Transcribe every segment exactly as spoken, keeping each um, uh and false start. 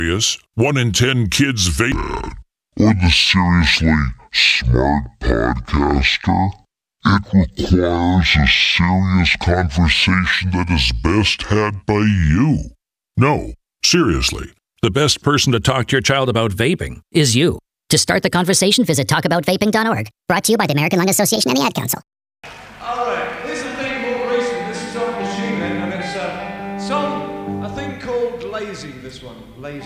One in ten kids vape. Or the seriously smart podcaster? It requires a serious conversation that is best had by you. No, seriously. The best person to talk to your child about vaping is you. To start the conversation, visit talk about vaping dot org. Brought to you by the American Lung Association and the Ad Council. All right, here's a thing more recent. This is off Machine Head, and it's uh, some, a thing called Lazy, this one. Lazy.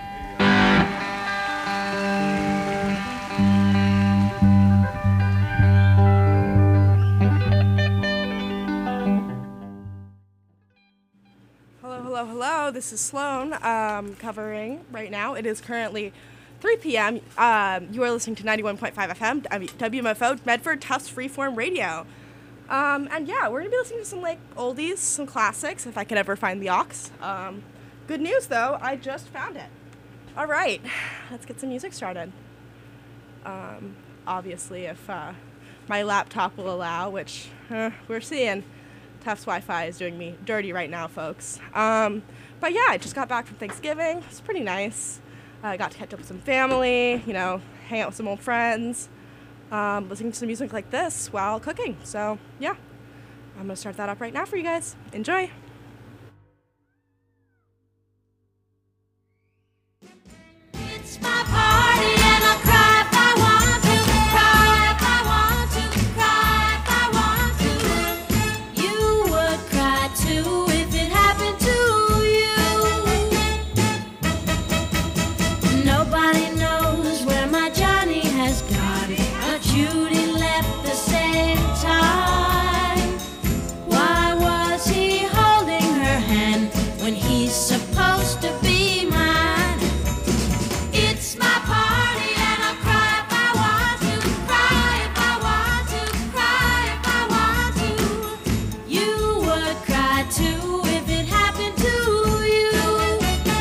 Hello, hello, this is Sloan um, covering right now. It is currently three p.m. Um, you are listening to ninety-one point five F M, W M F O, Medford Tufts Freeform Radio. Um, and yeah, we're going to be listening to some like oldies, some classics, if I could ever find the aux. Um, good news though, I just found it. All right, let's get some music started. Um, obviously, if uh, my laptop will allow, which uh, we're seeing. Tufts Wi-Fi is doing me dirty right now, folks. Um, but yeah, I just got back from Thanksgiving. It's pretty nice. I uh, got to catch up with some family, you know, hang out with some old friends, um, listening to some music like this while cooking. So yeah, I'm gonna start that up right now for you guys. Enjoy. It's my party and I'll cry if I want to, cry if I want to, cry if I want to. You would cry too if it happened to you. Nobody knows where my Johnny has gone, but Judy left the same time. Why was he holding her hand when he's supposed to be mine? It's my party and I'll cry if I want to, cry if I want to, cry if I want to. You would cry too if it happened to you.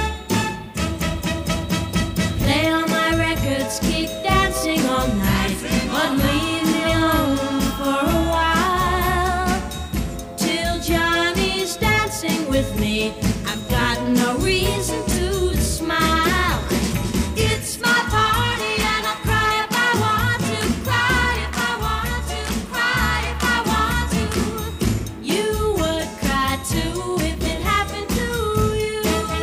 Play all my records, keep dancing all night, but leave me alone for a while. Till Johnny's dancing with me, I've got no reason to smile. It's my party and I'll cry if I want to, cry if I want to, cry if I want to. You would cry too if it happened to you.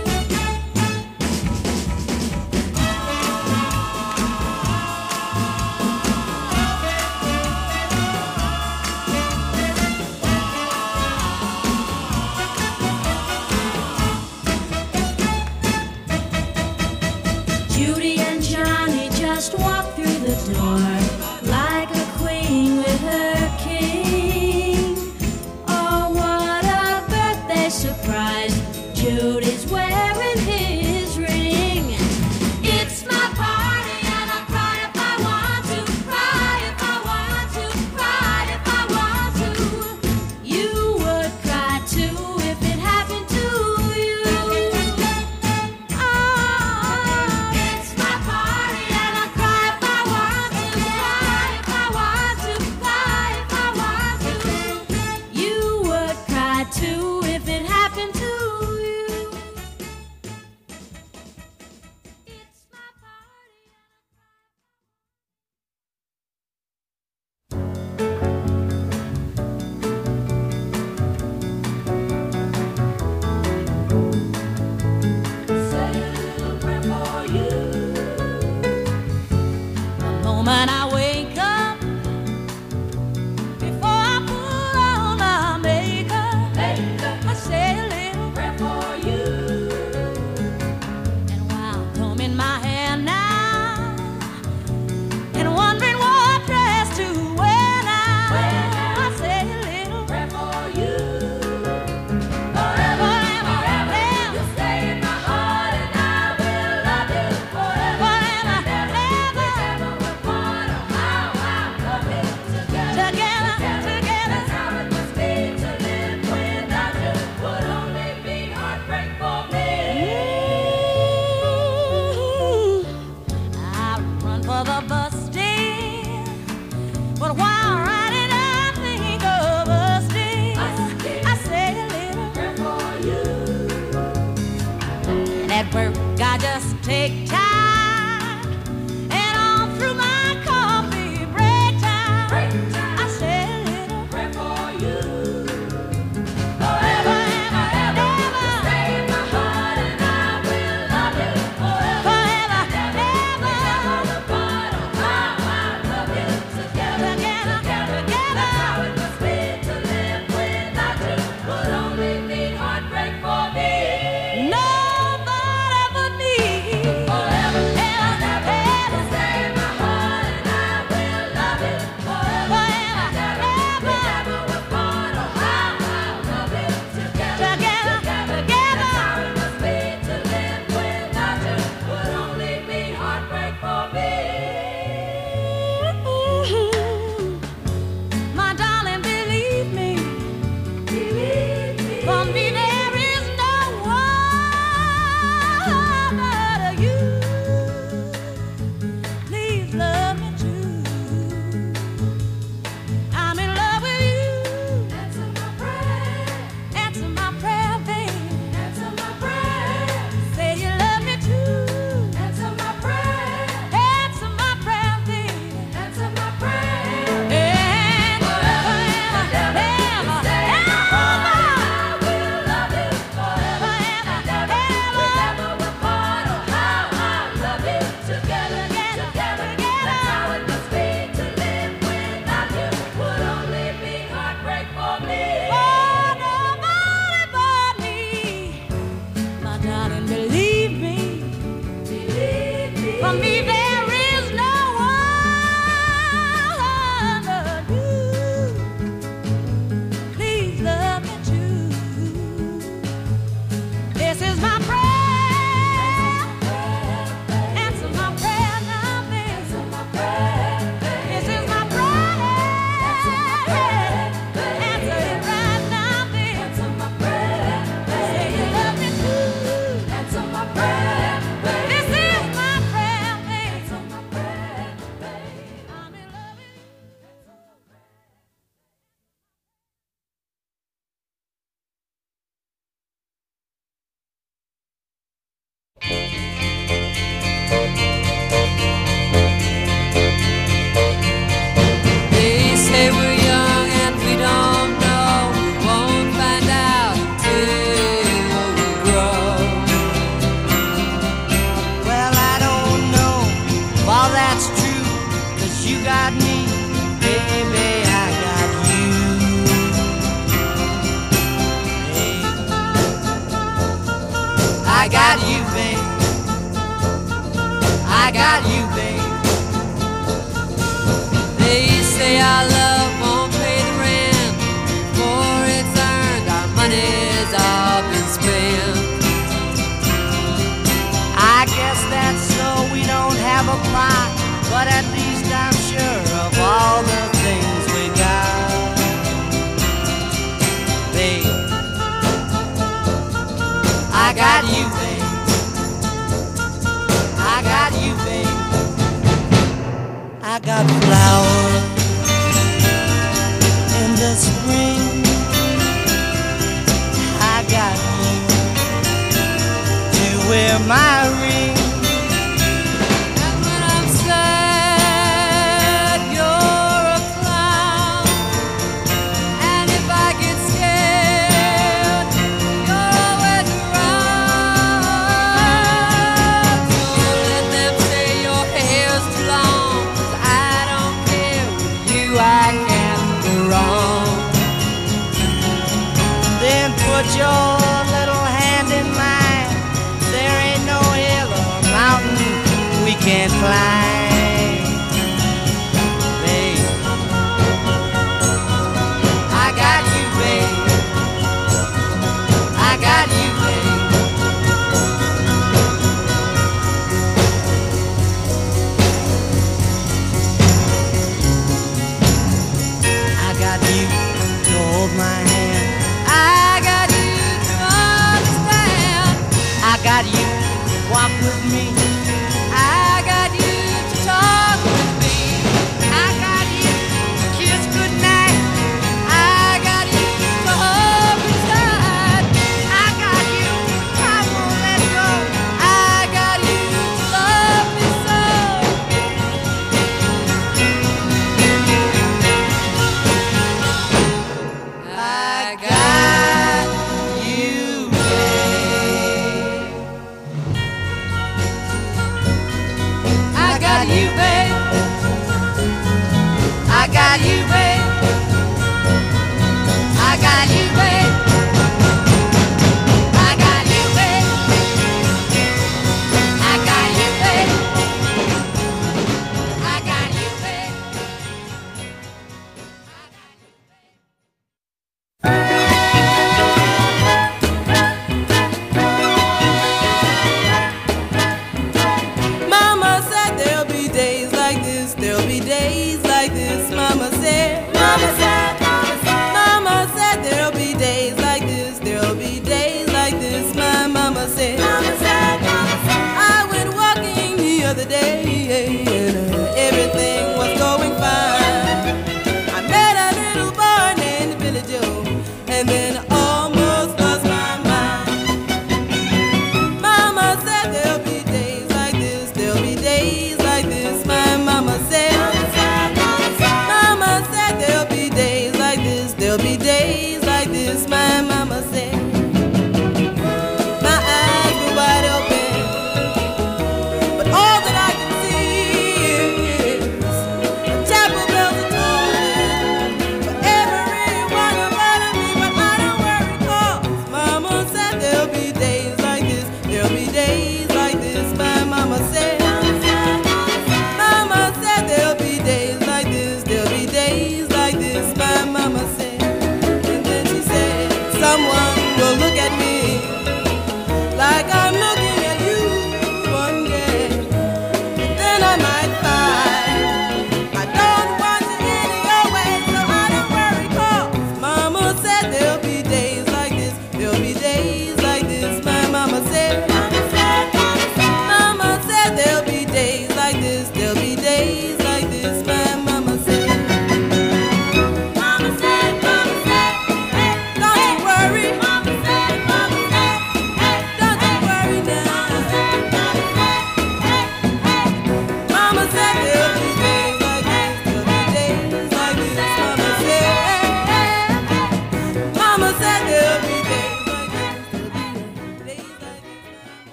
Judy and Johnny just walked through the door like a queen with her king. Oh, what a birthday surprise! Judy's wearing his ring. It's my party and I'll cry if I want to, cry if I want to, cry if I want to. You would cry too if it happened to you. Oh, it's my party and I'll cry if I want to, cry if I want to, cry if I want to. You would cry too if it happened to you. It's my party. The moment I wake up, before I put on my makeup, I say a little prayer for you. And while combing my hair now, and wondering what dress to wear now, I say a little prayer for you. Forever and forever, you'll stay in my heart, and I will love you forever and ever. For me, there is no one but you. Please love me too. This is my prayer. Answer my prayer now, baby. This is my prayer. Answer it right now, baby. Say you love me too. Answer my prayer. This is my prayer, baby. Answer my prayer, baby. I'm in love with you. They say we're young and we don't know. We won't find out till we grow. Well, I don't know if all that's true, 'cause you got me, baby, I got you. Hey. I got you, babe. I got you, babe. They say our love won't pay the rent. Before it's earned, our money's all been spent. I guess that's so we don't have a plot, but at least I'm sure of all the things we got. Babe, I got you, babe. I got you, babe. I got flowers in the spring. I got you to wear my ring. And when I'm sad, you're a clown. And if I get scared, you're always around. So let them say your hair's too long, 'cause I don't care. With you I can't go wrong. Then put your little hand in mine. There ain't no hill or mountain we can't climb. Babe, I got you, babe. I got you, babe. I got you to hold my hand. I got you to understand. I got you to walk with me. I got you to talk with me. I got you to kiss goodnight. I got you to hold me tight. I got you, I won't let go. I got you to love me so. I got you, babe. I got you, babe. I got you, babe. I got you, babe. I got you, babe. I got you, babe. I got you, babe. Mama said there'll be days like this, there'll be days like this. Mama said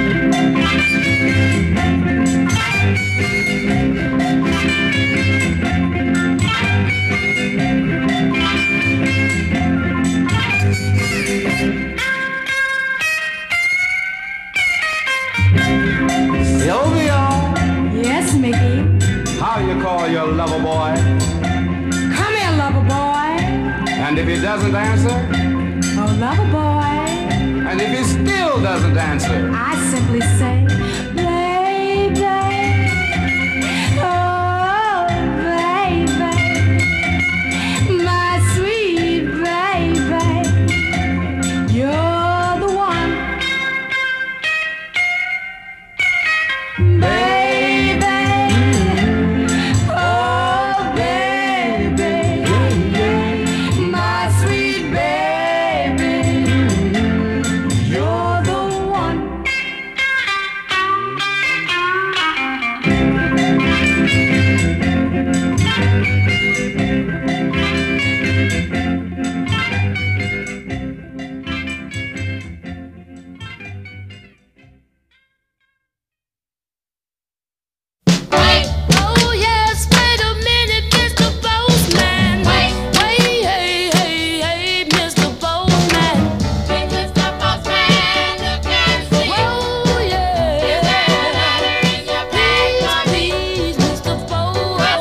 Sylvia, Yes, Mickey. how you call your lover boy? Come here, lover boy. And if he doesn't answer? Oh, lover boy. And if he still doesn't answer? I simply say, baby. Oh, baby. My sweet baby. You're the one. Baby. Oh, baby. My sweet baby. You're the one. Oh yes, wait a minute, Mister Postman. Wait, wait, hey, hey, hey, Mister Postman. Hey, Mister Postman, look and see. Oh yeah. Is there a letter in your bag for me? Please, Mister Postman.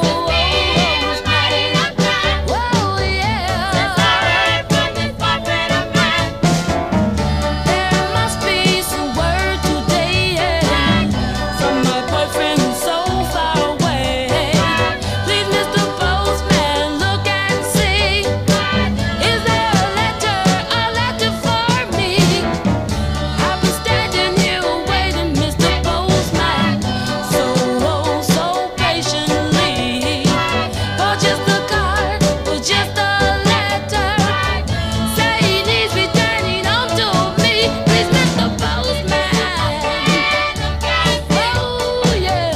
Oh yeah. Since I heard from this portrait of mine, there must be some word today from my boyfriend who's so far away. Please, Mister Postman, look and see. Is there a letter, a letter for me? I've been standing here waiting, Mister Postman, so, oh, so patiently. For just a card, for just a letter. Say he needs returning home to me. Please, Mister Postman. Oh yeah.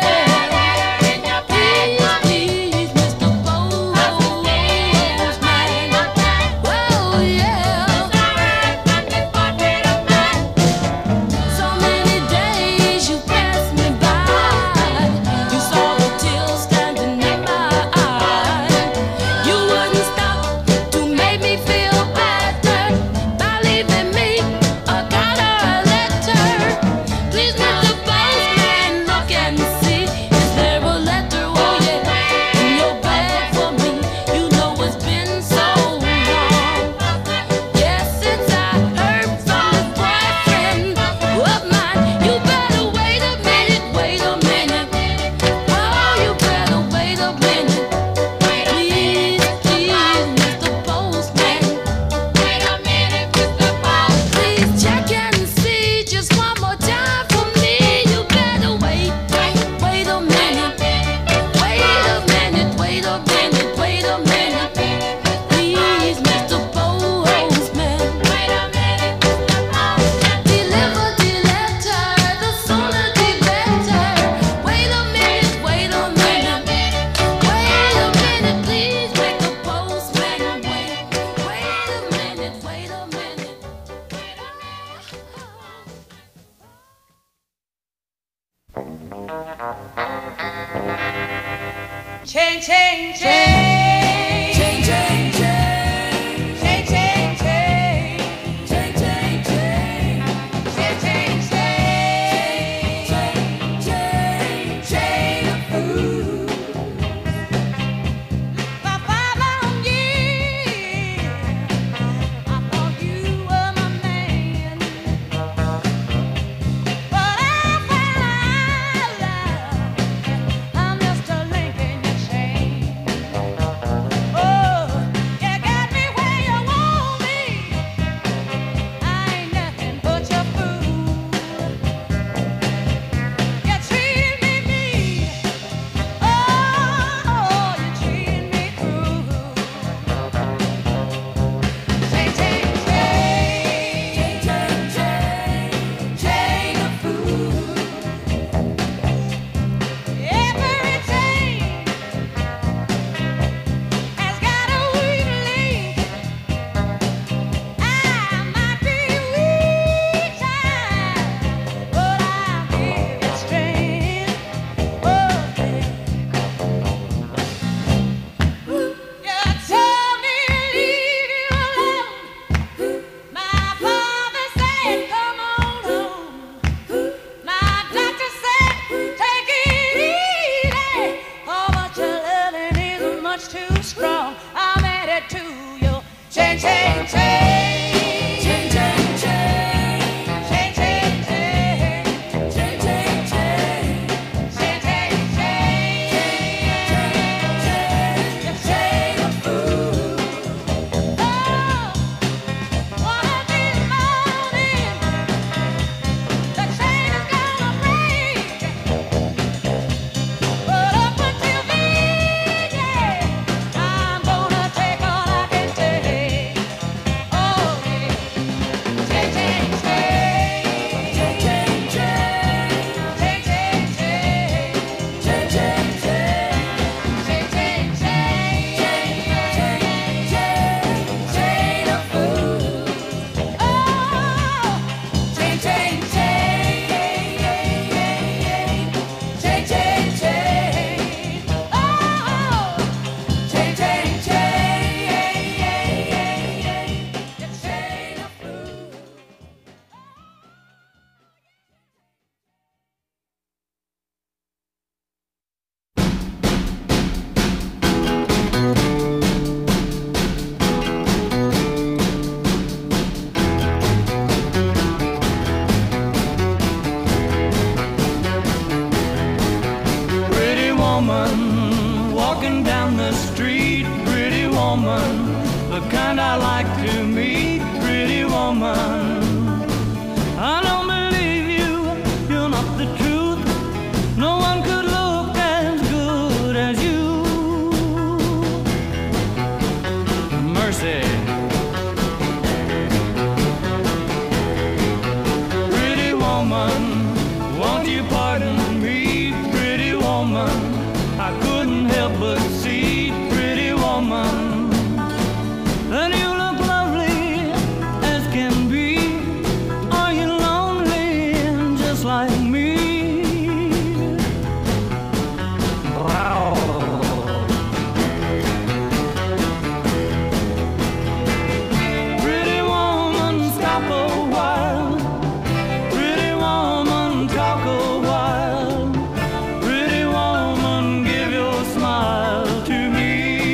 Please, please, Mister Postman. Oh yeah. So many days you passed me by. You saw the tears standing in my eyes. You wouldn't stop to make me feel better by leaving me a card or a letter. Please, Mister Postman, look and see. Is there a letter, oh yeah, in your bag for me? You know it's been so long. Yes, since I heard from this boyfriend of mine. You better wait a minute, wait a minute. Oh, you better wait a minute. Please, please, Mister Postman. Wait a minute, Mister Postman. Please check and see just one more time for me. You better wait, wait a minute. Wait a minute, wait a minute, wait a minute. Please, Mister Postman. Wait a minute, Mister Postman. Deliver the letter, the sooner the better. Wait a minute, wait a minute. Wait a minute, please make the postman wait. Wait a minute, wait a minute. Chain, chain, chain. Chain, chain, chain. Chain, chain, chain. Chain, chain, chain. Chain, chain, chain. Chain, chain, chain of food. For five long years, I thought you were my man. But I found out I'm just a link in your chain. woman, the kind I like to meet, pretty woman. I don't believe you, you're not the truth. No one could look as good as you. Mercy. Pretty woman, won't you pardon me, pretty woman? I couldn't help but see, pretty woman, that you look lovely as can be. Are you lonely just like me? Pretty woman, stop a while. Pretty woman, talk a while. Pretty woman, give your smile to me.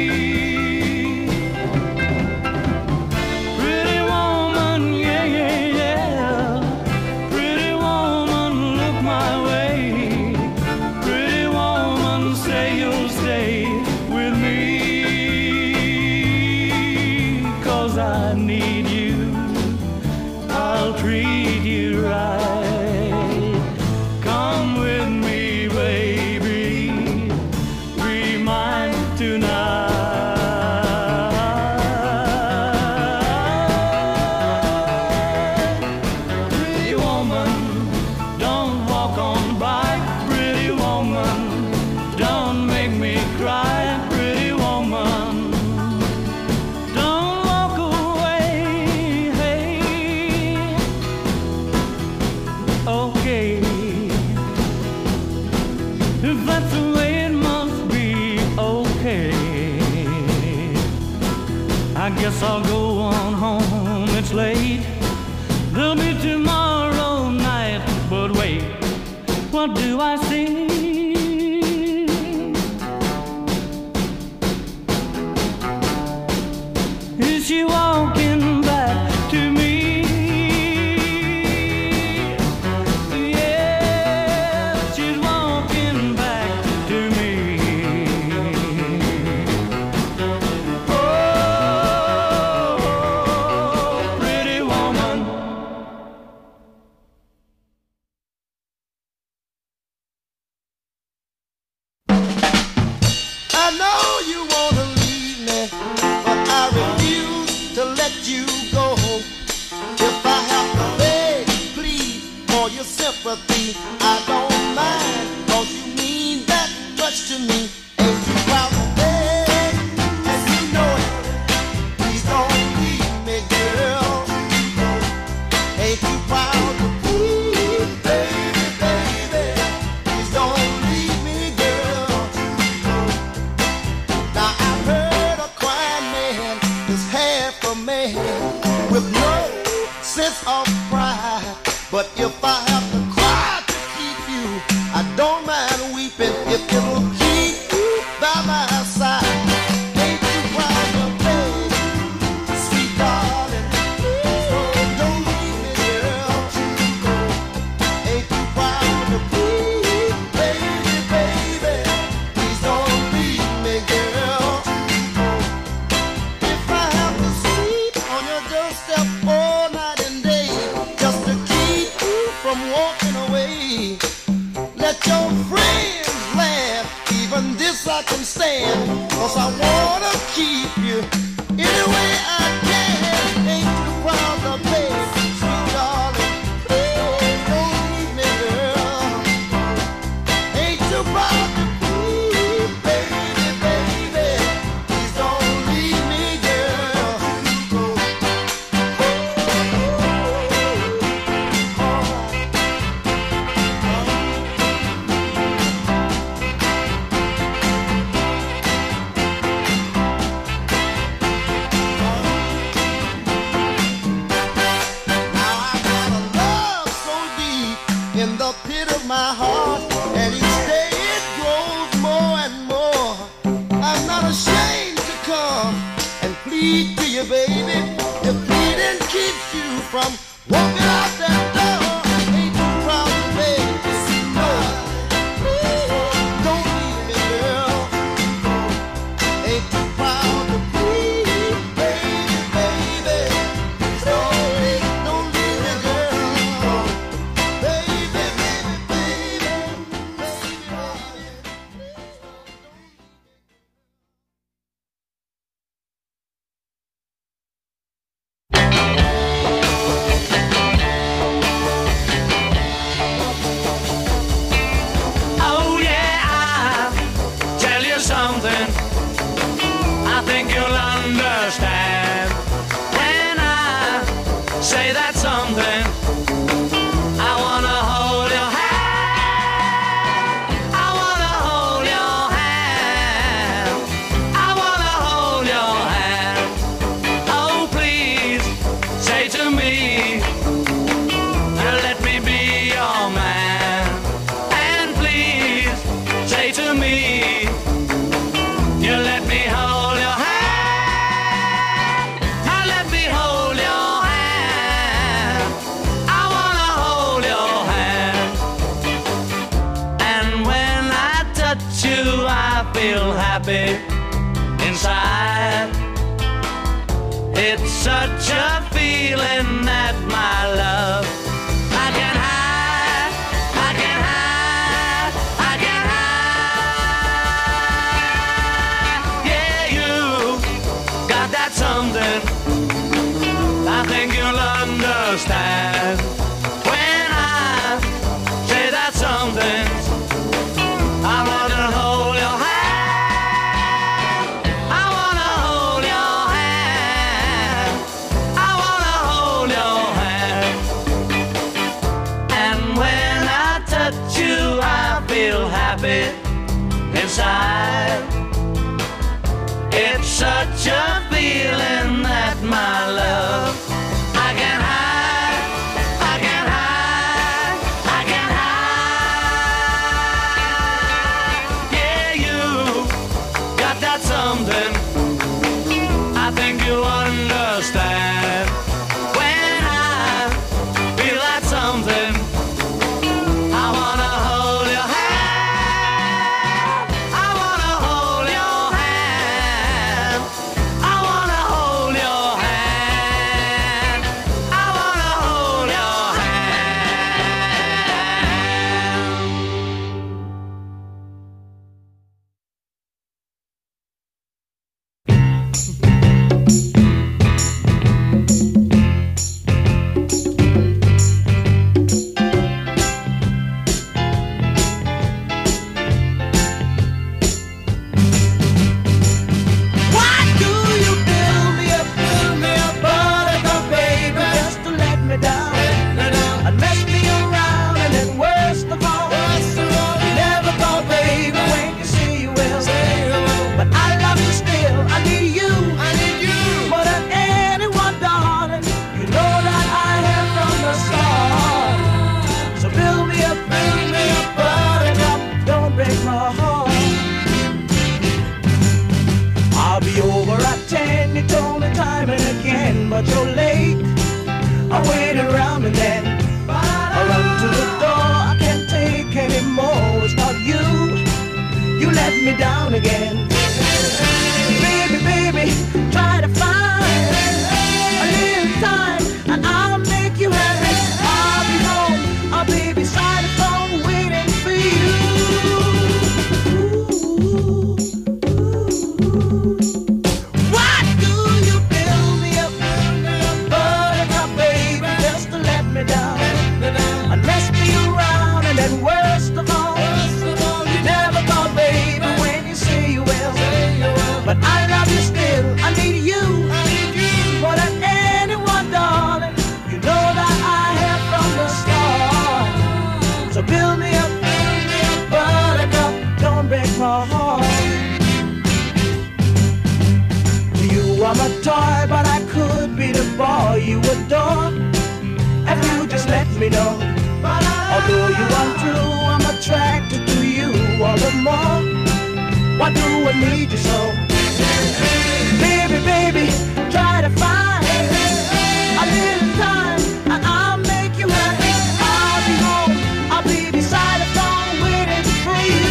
Pretty woman, yeah, yeah, yeah. Pretty woman, look my way. Pretty woman, say you'll stay with me. 'Cause I need you, I'll treat you right. Come with me, baby, be mine tonight. Pretty woman, don't walk on by. Pretty woman, don't make me cry. Pretty woman, don't walk away. Hey, okay. If that's the way it must be, okay. I guess I'll go on home, it's late. There'll be tomorrow night, but wait, what do I see? Is she walking back to me? Yeah, she's walking back to me. Oh, pretty woman. I know you wanna leave me, but I refuse to let you go. If I have to beg, plead for your sympathy, I don't mind, 'cause you mean that much to me. Ain't you proud to beg, and you know it. Please don't leave me, girl. Ain't you proud to plead, baby, baby? Please don't leave me, girl. Now I've heard a crying man is half a man with no sense of pride. But if I have to cry to keep you, I don't mind weeping if it'll keep you by my side. Ain't you proud of me, sweet darling? Please don't leave me, girl. Ain't you proud of me, baby, baby? Please don't leave me, girl. If I have to sleep on your doorstep all night and day, just to keep you from walking away, let your friends laugh, even this I can stand, 'cause I wanna keep you any way I can. Ain't you proud of me, sweet darling? Please don't leave me, girl. Ain't you proud of me, baby, baby? Please don't leave me, girl. my heart, and each day it grows more and more. I'm not ashamed to come and plead to you, baby. If pleading keeps you from walking out that door, ain't you proud of me? No, please don't leave me, girl. Ain't you proud to please? I feel happy inside. It's such a feeling that my love I can hide, I can hide, I can hide. Yeah, you got that something I think you'll understand when I say that something. I wanna hold your hand. I wanna hold your hand. I wanna hold your hand. And when I touch you, I feel happy inside. It's such a feeling that my love I can hide, I can hide, I can hide. Yeah, you got that something I think you understand. When I feel that something, I wanna hold your hand. I wanna hold your hand. I wanna hold your hand. I wanna hold your Why do you build me up, build me up, buttercup, baby, just to let me down, and mess me around, and then worst of all, you never thought, baby, when you say you will, but I love you still. I need you, I need you more than anyone, darling. You know that I have from the start. So build me up, build me up, buttercup, don't break my heart. I'll be over at ten, you told me time and again, but you're late. I wait around and then I run to the door. I can't take anymore. It's not you, you let me down again. Baby, baby, try to find a little time and I'll make you happy. I'll be home, I'll be beside the phone waiting for you. Why do you build me up, buttercup, baby, just to let me down, and mess me around, and then worst of all, you never thought, baby, when you say you will, but I love you still. I need you more than anyone, darling. You know that I have from the start. So build me up, buttercup, don't break my heart. You are my toy, but I could be the boy you adore if you just let me know. Although you are true, I'm attracted to you all the more. Why do I need you so? Baby, baby, try to find a little time and I'll make you happy. I'll be home, I'll be beside the phone waiting for you.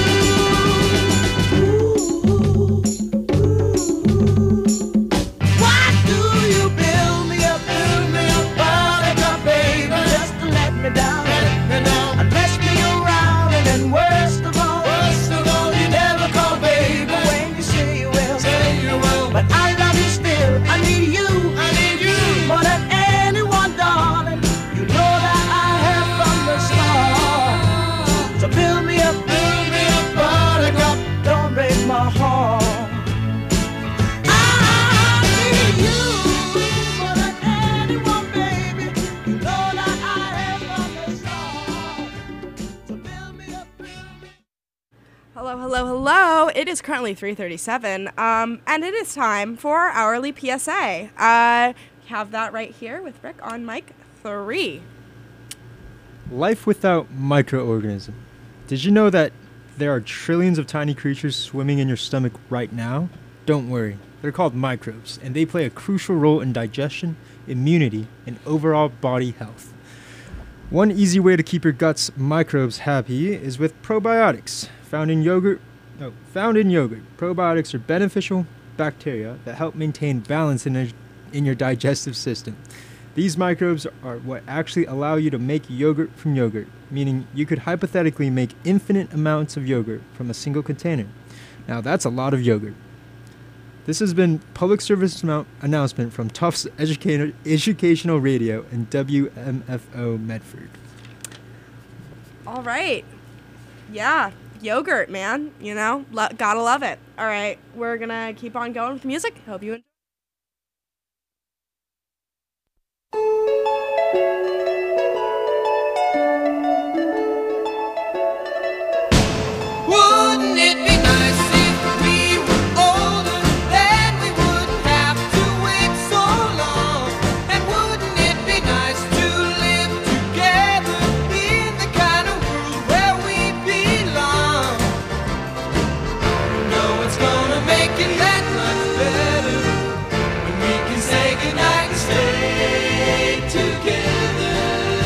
Why do you build me up, build me up, buttercup, baby, just to let me down, and mess me around, and then worst of all, you never call, baby, when you say you will, but I love you still. I need you, I need you more than anyone, darling. You know that I have from the start. So build me up, build me up, buttercup, don't break my heart. I need you more than anyone, baby. You know that I have from the start. So build me up, build me up. Hello, hello, hello. It is currently three thirty-seven, um, and it is time for our hourly P S A. Uh, we have that right here with Rick on mic three. Life without microorganism. Did you know that there are trillions of tiny creatures swimming in your stomach right now? Don't worry, they're called microbes, and they play a crucial role in digestion, immunity, and overall body health. One easy way to keep your gut's microbes happy is with probiotics, found in yogurt, Oh, found in yogurt, probiotics are beneficial bacteria that help maintain balance in, a, in your digestive system. These microbes are what actually allow you to make yogurt from yogurt, meaning you could hypothetically make infinite amounts of yogurt from a single container. Now that's a lot of yogurt. This has been public service amount announcement from Tufts Educator, Educational Radio and W M F O Medford. All right. Yeah, yogurt, man. You know, Lo- gotta love it. All right, we're gonna keep on going with music. Hope you enjoy. Wouldn't it be nice if we were older, then we wouldn't have to wait so long? And wouldn't it be nice to live together in the kind of world where we belong? No, it's gonna make it that much better when we can say goodnight and stay together.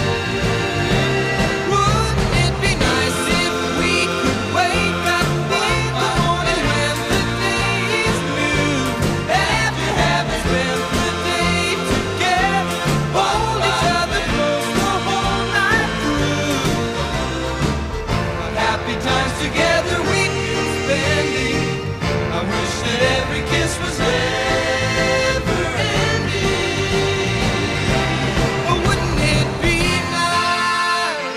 Wouldn't it be nice if we could wake up in the morning when the day is new, after having spent the day together, hold each other close the whole night through? What happy times together we've been spending. I wish that every kiss was never ending. Oh, wouldn't it be nice?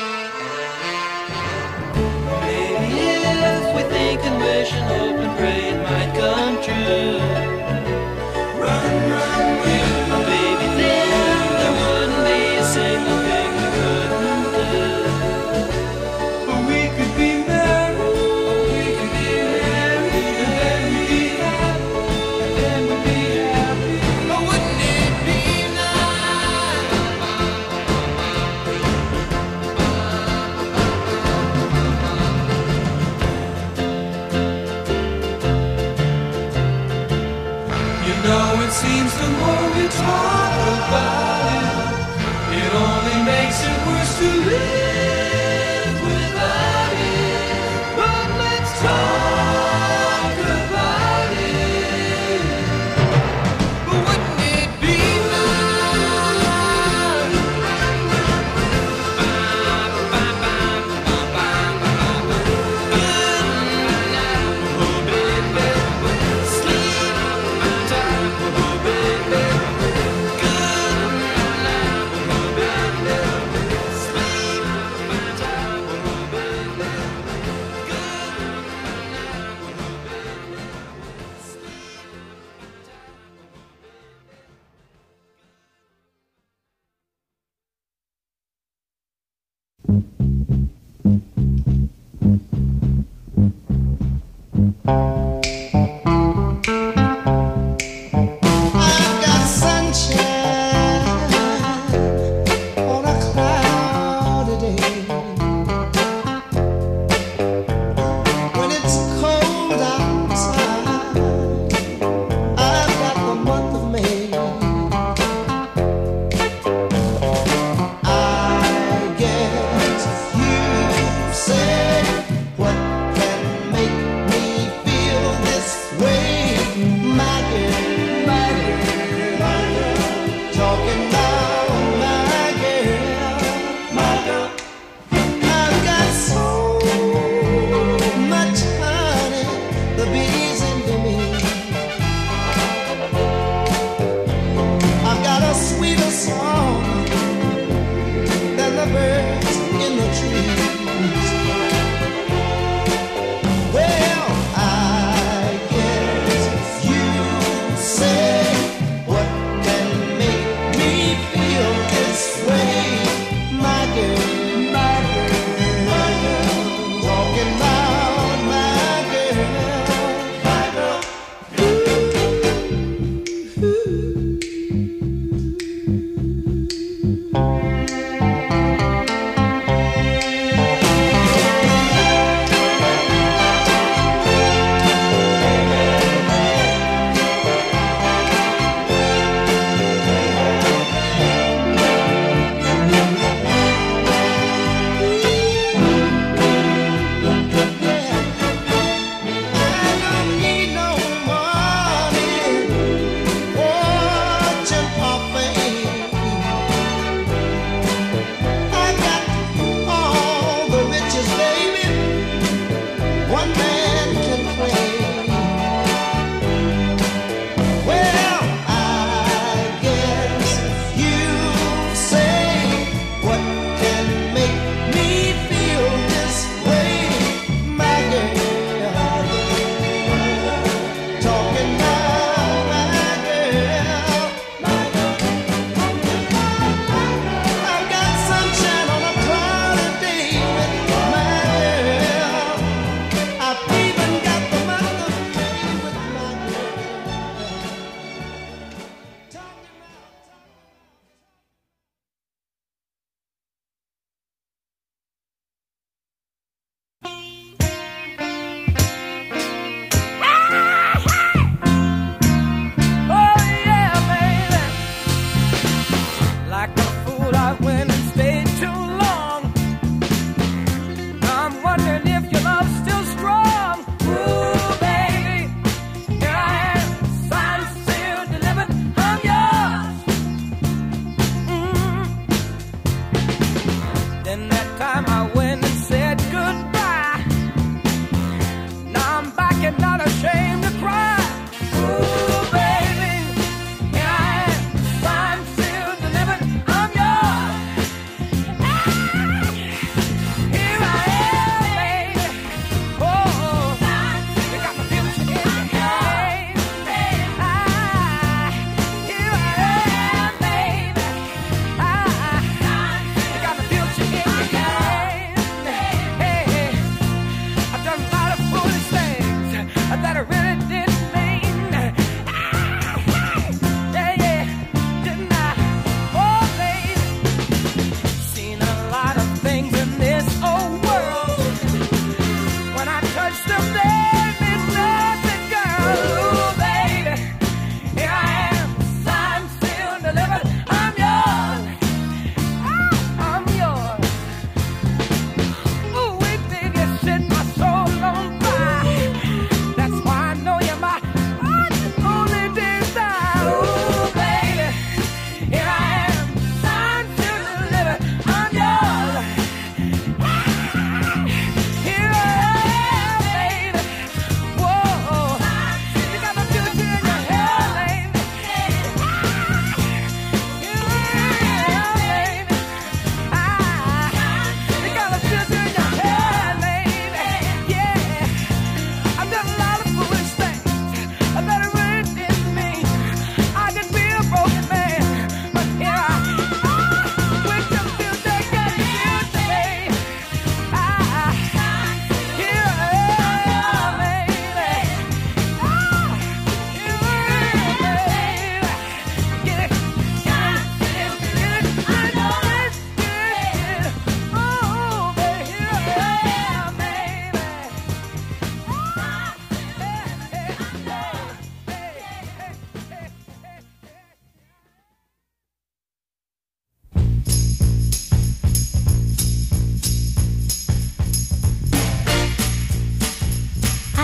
Maybe if we think and wish and hope and pray it might come true. Run, run, will, baby, then there wouldn't be a single thing we couldn't do. Or we could be married, or we could be married, and then we'd be happy, and then we'd be happy. Oh, wouldn't it be You know, it seems the more we talk about it, it only makes it worse to live without it. But let's talk about it. But wouldn't it be nice?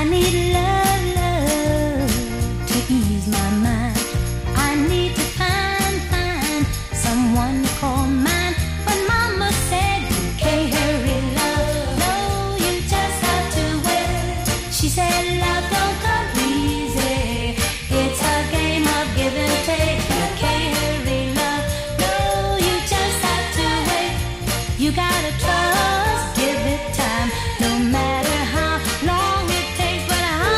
need love, love to ease my mind. I need to find, find someone to call mine. But Mama said you can't hurry love. No, you just have to wait. She said love don't come easy. It's a game of give and take. You can't hurry love. No, you just have to wait. You gotta trust, give it time. No matter how long it takes, but how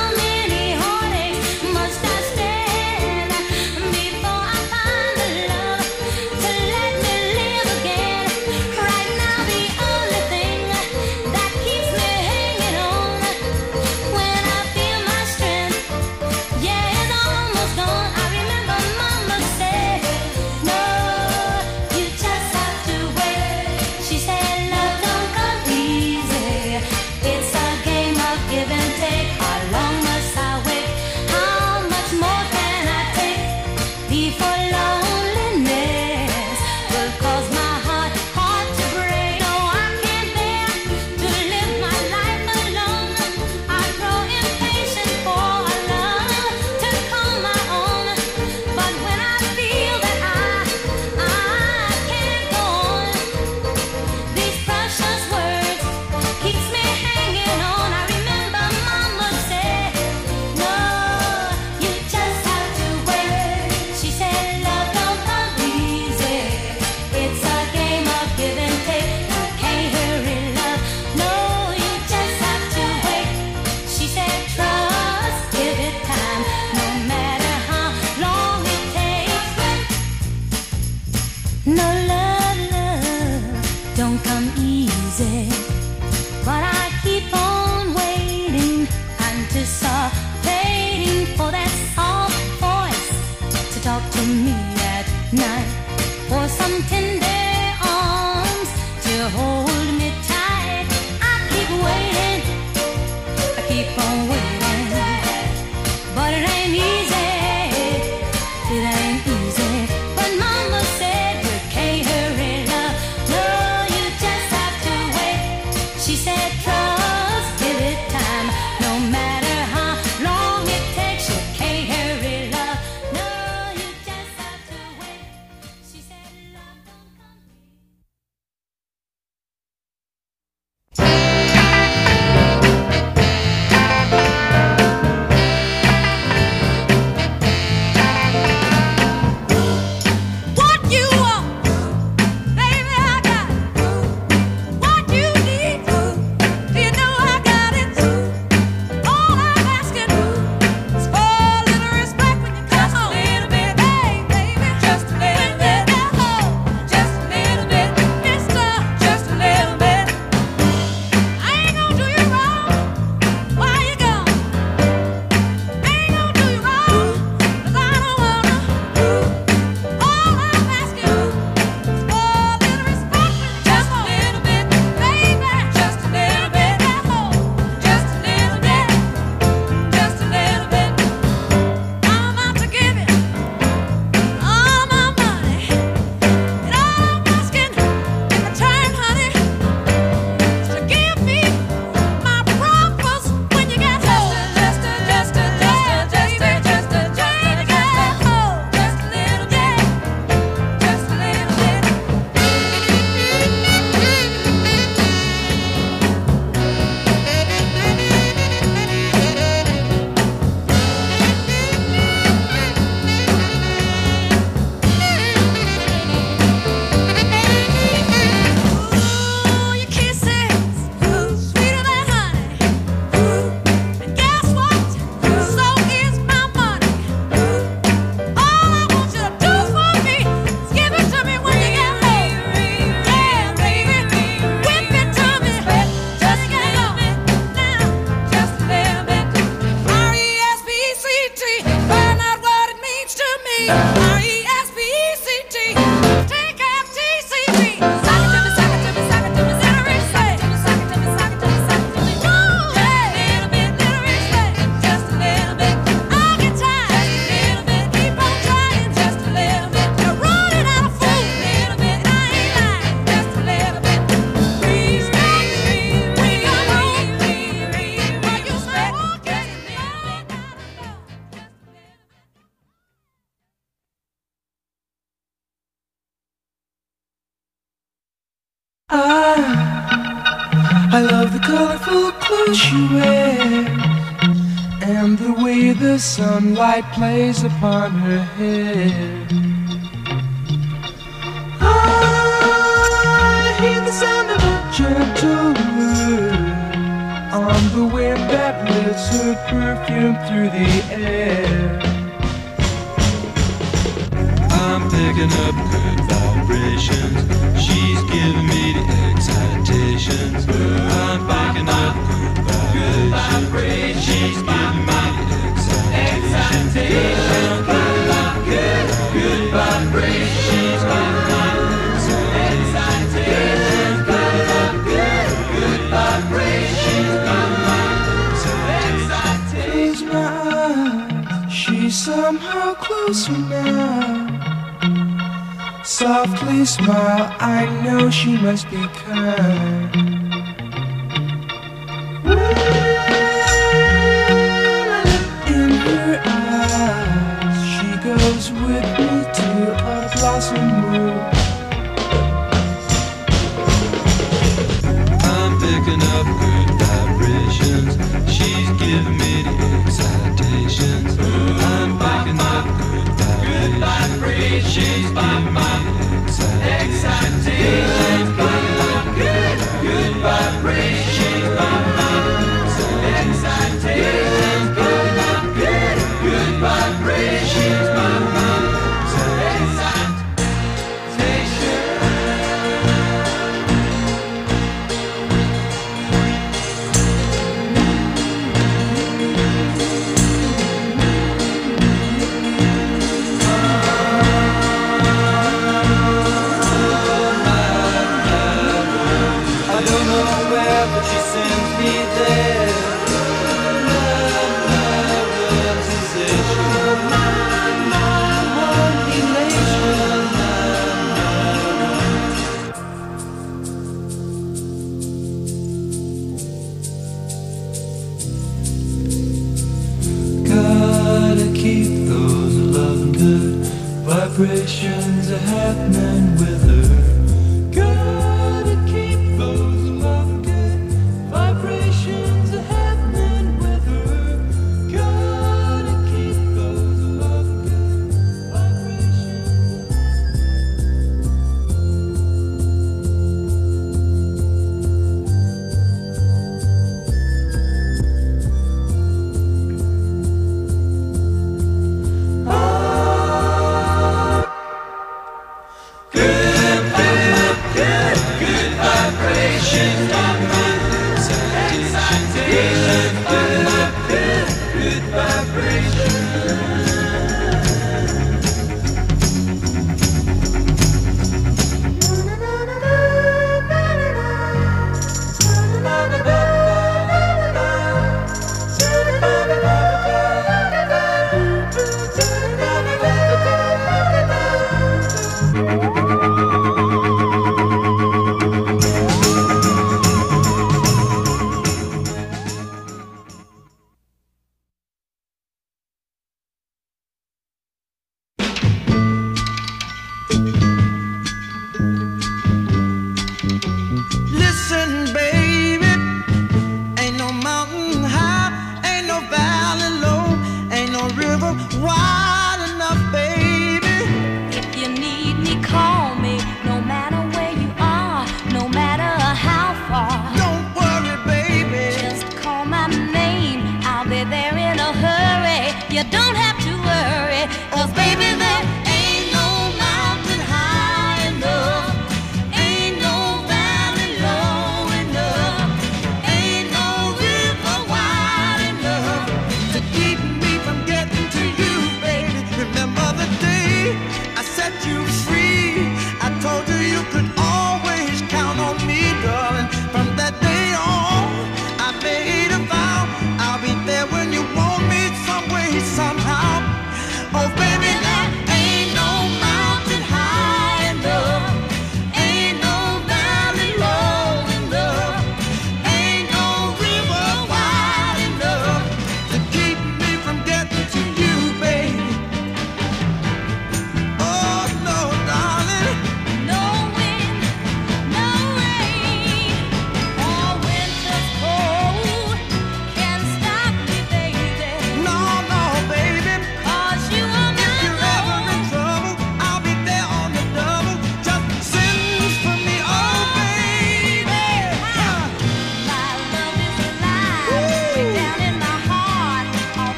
love the colorful clothes she wears and the way the sunlight plays upon her hair. I hear the sound of a gentle word on the wind that lifts her perfume through the air. I'm picking up good vibrations. She's giving me the excitations. I'm picking up good vibrations. She's giving me the excitations. Good, good, good vibrations. She's giving me the excitations. Good, good, good vibrations. She's giving me the excitations. Close my eyes. She's somehow closer now. Softly smile, I know she must be kind. In her eyes, she goes with me to a blossom room. I'm picking up good vibrations. She's giving me the excitations. I'm picking up good vibrations. She's giving me excitations. Good, good vibrations. Excitations. Good, good, good vibrations. Vibrations are happening with her. Gotta keep those love good. Vibrations are happening with her. Gotta keep those love good. Vibrations.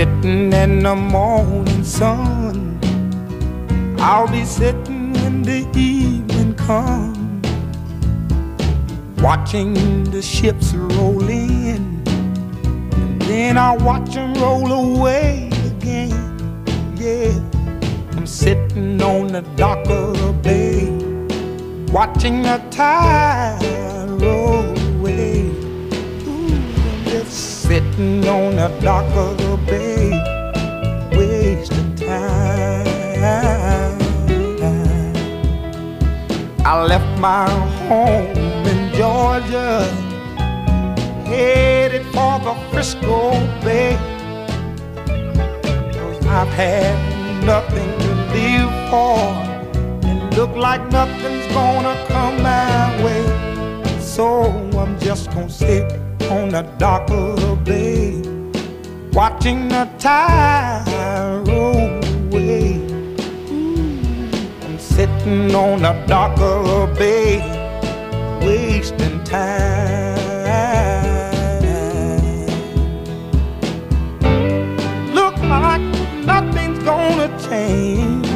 sitting in the morning sun. I'll be sitting when the evening comes, watching the ships roll in, and then I'll watch them roll away again. Yeah, I'm sitting on the dock of the bay, watching the tide roll away. Ooh, I'm just sitting on the dock of the bay, wasting time. I left my home in Georgia, headed for the Frisco Bay, 'cause I've had nothing to live for, and look like nothing's gonna come my way. So I'm just gonna sit on the dock of the bay, watching the tide roll away. Sitting on the dock of the bay, wasting time. Look like nothing's gonna change,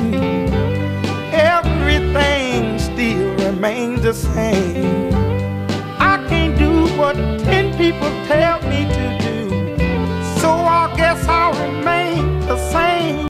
everything still remains the same. I can't do what ten people tell me to do, so I guess I'll remain the same.